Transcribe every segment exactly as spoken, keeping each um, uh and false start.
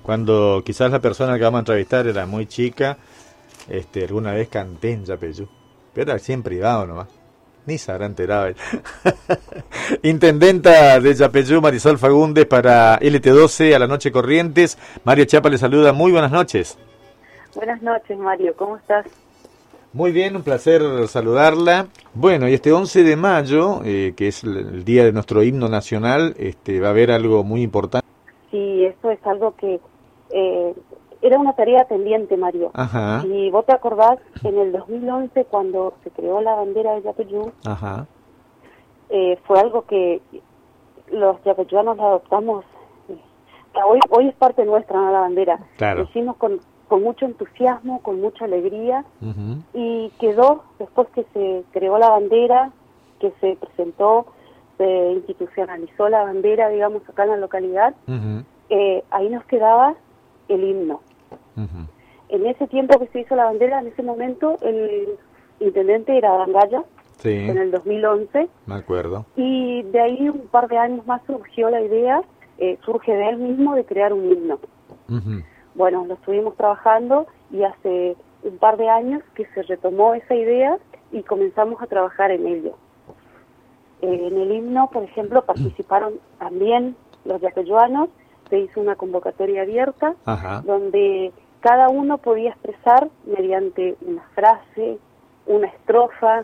Cuando quizás la persona que vamos a entrevistar era muy chica, este, alguna vez canté en Yapeyú, pero así en privado nomás. Ni se habrá enterado. Intendenta de Yapeyú, Marisol Fagundes, para L T doce a la noche Corrientes. Mario Chapa le saluda. Muy buenas noches. Buenas noches, Mario. ¿Cómo estás? Muy bien, un placer saludarla. Bueno, y este once de mayo, eh, que es el día de nuestro himno nacional, este, va a haber algo muy importante. Sí, eso es algo que eh, era una tarea pendiente, Mario. Ajá. Si vos te acordás, en el dos mil once, cuando se creó la bandera de Yapeyú, Ajá. Eh, fue algo que los yapeyuanos la adoptamos. Eh, hoy, hoy es parte nuestra, ¿no? La bandera. Claro. Lo hicimos con, con mucho entusiasmo, con mucha alegría, Uh-huh. y quedó, después que se creó la bandera, que se presentó, se institucionalizó la bandera, digamos, acá en la localidad, Uh-huh. eh, ahí nos quedaba el himno. Uh-huh. En ese tiempo que se hizo la bandera, en ese momento, el intendente era Adán Gaya, Sí, en el dos mil once, me acuerdo. y de ahí un par de años más surgió la idea, eh, surge de él mismo, de crear un himno. Uh-huh. Bueno, lo estuvimos trabajando y hace un par de años que se retomó esa idea y comenzamos a trabajar en ello. Eh, en el himno, por ejemplo, participaron también los yapeyuanos, se hizo una convocatoria abierta, Ajá. donde cada uno podía expresar mediante una frase, una estrofa,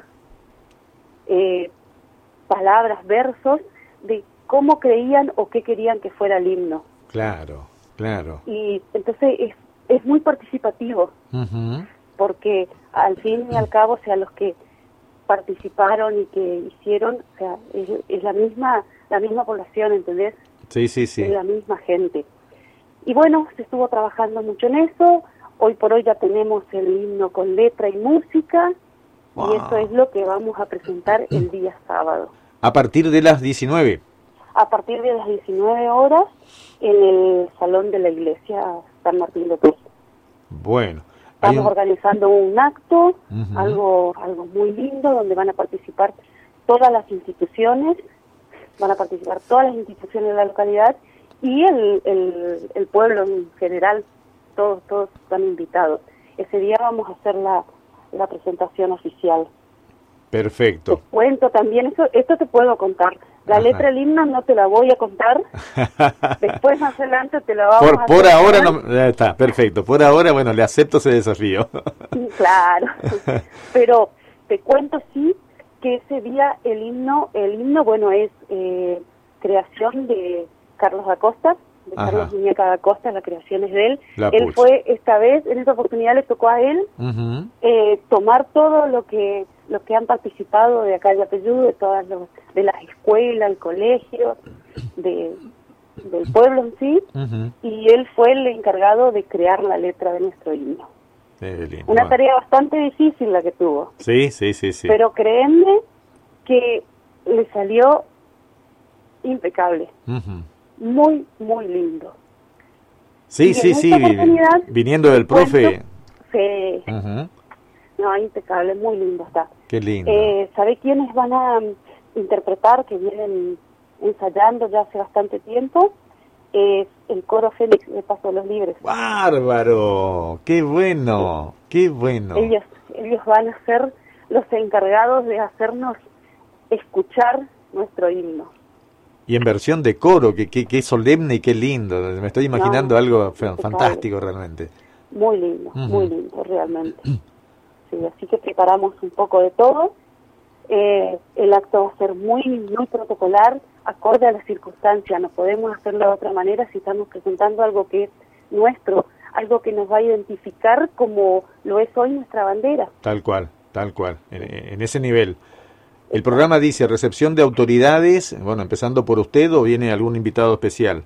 eh, palabras, versos, de cómo creían o qué querían que fuera el himno. Claro, claro. Y entonces es, es muy participativo, Uh-huh. porque al fin y al cabo, o sea, los que participaron y que hicieron, o sea, es, es la misma la misma población, ¿entendés? Sí, sí, sí. Es la misma gente. Y bueno, se estuvo trabajando mucho en eso. Hoy por hoy ya tenemos el himno con letra y música. Wow. Y eso es lo que vamos a presentar el día sábado. A partir de las diecinueve. A partir de las diecinueve horas en el salón de la iglesia San Martín de Tours. Bueno. hay Estamos un- organizando un acto, Ujú. algo algo muy lindo, donde van a participar todas las instituciones, van a participar todas las instituciones de la localidad y el, el, el pueblo en general, todos todos están invitados. Ese día vamos a hacer la, la presentación oficial. Perfecto. Te cuento también, eso, esto te puedo contar. La Ajá. letra del himno no te la voy a contar, después más adelante te la vamos Por, a por hacer ahora saber. no, ya está, perfecto. Por ahora, bueno, le acepto ese desafío. Claro, pero te cuento sí que ese día el himno, el himno bueno es eh, creación de Carlos da Costa, de Ajá. Carlos Muñeca da Costa, la creación es de él. La Él pucha. fue esta vez, en esta oportunidad le tocó a él Ujú. eh, tomar todo lo que los que han participado de acá de Yapeyú, de todas los, de las escuelas, el colegio, de del pueblo en sí, Ujú. y él fue el encargado de crear la letra de nuestro himno. Qué lindo. Una tarea bastante difícil la que tuvo, Sí, sí, sí, sí. pero créanme que le salió impecable, Ujú. muy, muy lindo. Sí, Y sí, en sí. esta vi- oportunidad, Viniendo del te cuento- profe. Sí, Ujú. no, impecable, muy lindo está. Qué lindo. Eh, ¿Sabe quiénes van a mm, interpretar, que vienen ensayando ya hace bastante tiempo? Es el coro Félix de Paso de los Libres. ¡Bárbaro! ¡Qué bueno! ¡Qué bueno! Ellos, ellos van a ser los encargados de hacernos escuchar nuestro himno. Y en versión de coro, que, que, que solemne y qué lindo. Me estoy imaginando No, algo fa- impecable. fantástico realmente. Muy lindo, Ujú. muy lindo realmente. Sí, así que preparamos un poco de todo. Eh, el acto va a ser muy, muy protocolar, acorde a las circunstancias. No podemos hacerlo de otra manera si estamos presentando algo que es nuestro, algo que nos va a identificar como lo es hoy nuestra bandera. Tal cual, tal cual. En, en ese nivel. El programa dice recepción de autoridades, bueno, empezando por usted o viene algún invitado especial.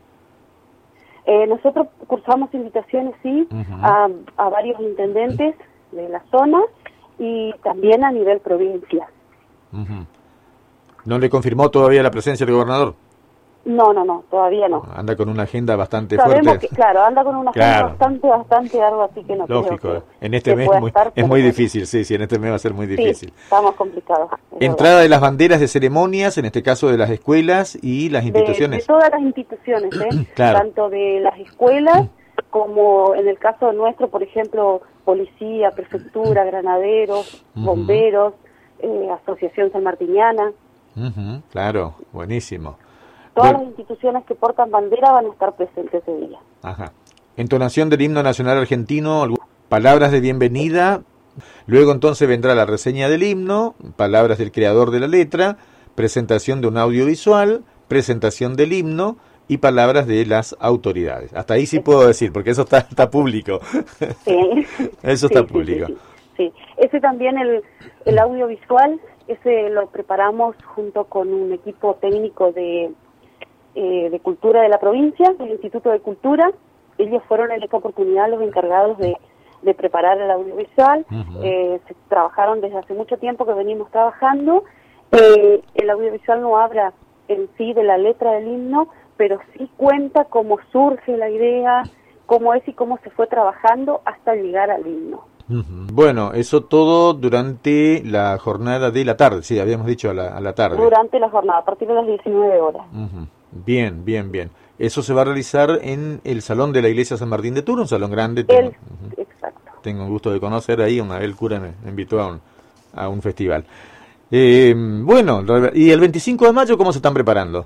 Eh, nosotros cursamos invitaciones, sí, Ujú. a, a varios intendentes de la zona y también a nivel provincia. Ujú. ¿No le confirmó todavía la presencia del gobernador? No, no, no, todavía no. Anda con una agenda bastante Sabemos fuerte. que, claro, anda con una agenda Claro. bastante, bastante larga, así que no Lógico. creo que, En este que mes pueda muy- estar, es pero muy bueno. difícil, sí, sí, en este mes va a ser muy difícil. Sí, estamos complicados. es Entrada de las banderas de ceremonias, en este caso de las escuelas y las verdad. De, instituciones. de todas las instituciones, ¿eh? Claro. Tanto de las escuelas como en el caso nuestro, por ejemplo, policía, prefectura, granaderos, uh-huh. bomberos, eh, Asociación Sanmartiniana. Uh-huh. Claro, buenísimo. Todas bueno. las instituciones que portan bandera van a estar presentes ese día. Ajá. Entonación del himno nacional argentino, palabras de bienvenida, luego entonces vendrá la reseña del himno, palabras del creador de la letra, presentación de un audiovisual, presentación del himno y palabras de las autoridades. Hasta ahí sí puedo decir, porque eso está, está público. Sí. Eso está sí, público. Sí, sí, sí. sí. Ese también, el, el audiovisual, ese lo preparamos junto con un equipo técnico de, eh, de cultura de la provincia, del Instituto de Cultura. Ellos fueron en esta oportunidad los encargados de, de preparar el audiovisual. Uh-huh. eh, se trabajaron desde hace mucho tiempo que venimos trabajando. Eh, el audiovisual no habla en sí de la letra del himno, pero sí cuenta cómo surge la idea, cómo es y cómo se fue trabajando hasta llegar al himno. Uh-huh. Bueno, eso todo durante la jornada de la tarde, sí, habíamos dicho a la, a la tarde. Durante la jornada, a partir de las diecinueve horas. Uh-huh. Bien, bien, bien. Eso se va a realizar en el Salón de la Iglesia San Martín de Tours, un salón grande. Tengo, el, uh-huh. Exacto. Tengo el gusto de conocer ahí, una vez el cura me, me invitó a un, a un festival. Eh, bueno, ¿y el veinticinco de mayo cómo se están preparando?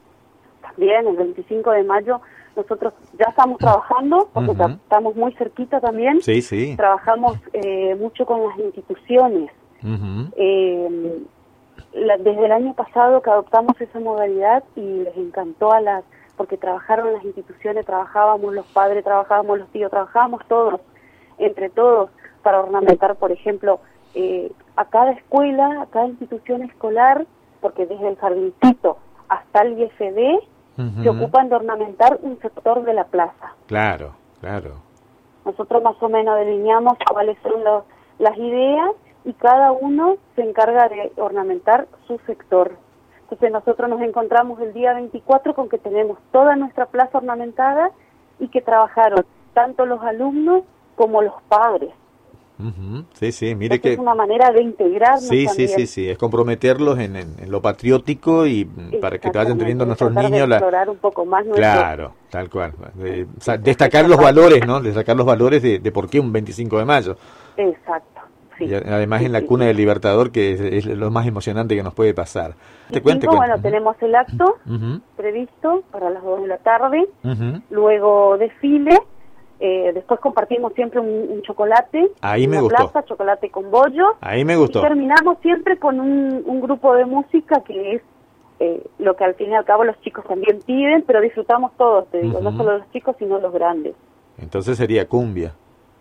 También, el veinticinco de mayo nosotros ya estamos trabajando, porque uh-huh. estamos muy cerquita también. Sí, sí. Trabajamos eh, mucho con las instituciones. Uh-huh. Eh, la, desde el año pasado que adoptamos esa modalidad y les encantó a las, porque trabajaron las instituciones, trabajábamos los padres, trabajábamos los tíos, trabajábamos todos, entre todos, para ornamentar, por ejemplo, eh, a cada escuela, a cada institución escolar, porque desde el jardincito hasta el I F D, uh-huh. se ocupan de ornamentar un sector de la plaza. Claro, claro. Nosotros más o menos delineamos cuáles son los, las ideas y cada uno se encarga de ornamentar su sector. Entonces nosotros nos encontramos el día veinticuatro con que tenemos toda nuestra plaza ornamentada y que trabajaron tanto los alumnos como los padres. Uh-huh. Sí, sí, mire Entonces que es una manera de integrarnos sí, también. sí, sí, sí, es comprometerlos en, en, en lo patriótico y para que vayan teniendo nuestros niños de explorar la... un poco más nuestro... Claro, tal cual. De, o sea, destacar los valores, ¿no? Destacar los valores de, de por qué un veinticinco de mayo. Exacto. Sí, y además sí, en la sí, cuna sí. del Libertador, que es, es lo más emocionante que nos puede pasar. Te cuente, cuente. Bueno, uh-huh. tenemos el acto uh-huh. previsto para las dos de la tarde, uh-huh. luego desfile, eh, después compartimos siempre un, un chocolate. Ahí en me la gustó. plaza, chocolate con bollo. Ahí me gustó. Y terminamos siempre con un, un grupo de música que es eh, lo que al fin y al cabo los chicos también piden, pero disfrutamos todos, te digo, uh-huh. no solo los chicos, sino los grandes. Entonces sería cumbia.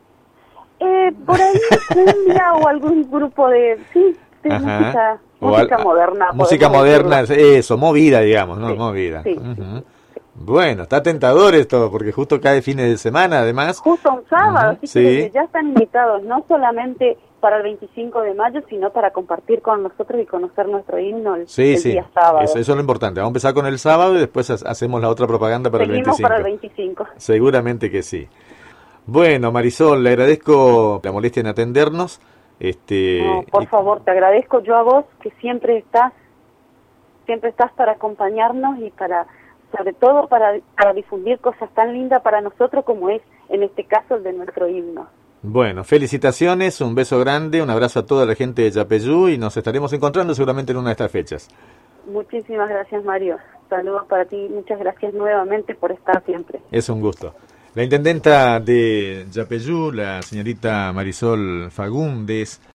Eh, por ahí cumbia o algún grupo de, sí, de Ajá. música, música al, moderna. Música moderna, decirlo. Eso, movida, digamos, ¿no? Sí, Movida. Sí, uh-huh. sí, sí. Bueno, está tentador esto, porque justo cae fines de semana, además. Justo un sábado, uh-huh. así sí. que ya están invitados, no solamente para el veinticinco de mayo, sino para compartir con nosotros y conocer nuestro himno el, sí, el sí. día sábado. Eso, eso es lo importante. Vamos a empezar con el sábado y después hacemos la otra propaganda para Seguimos el veinticinco. para el veinticinco. Seguramente que sí. Bueno, Marisol, le agradezco la molestia en atendernos. Este, no, por y... favor, te agradezco yo a vos, que siempre estás, siempre estás para acompañarnos y para, sobre todo para, para difundir cosas tan lindas para nosotros como es, en este caso, el de nuestro himno. Bueno, felicitaciones, un beso grande, un abrazo a toda la gente de Yapeyú y nos estaremos encontrando seguramente en una de estas fechas. Muchísimas gracias, Mario. Saludos para ti, muchas gracias nuevamente por estar siempre. Es un gusto. La intendenta de Yapeyú, la señorita Marisol Fagundes.